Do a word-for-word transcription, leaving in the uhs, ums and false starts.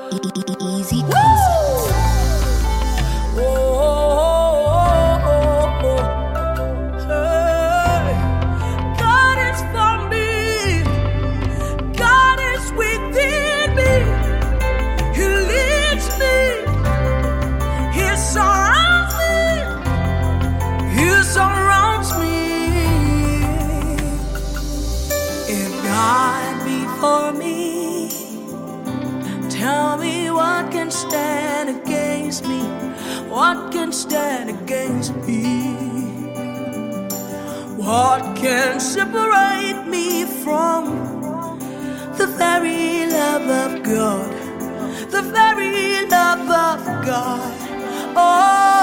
Easy concepts. Oh, oh, oh, oh. Hey. God is for me. God is within me. He leads me. He surrounds me. He surrounds me. If God be for me, tell me what can stand against me? What can stand against me? What can separate me from the very love of God? The very love of God. Oh,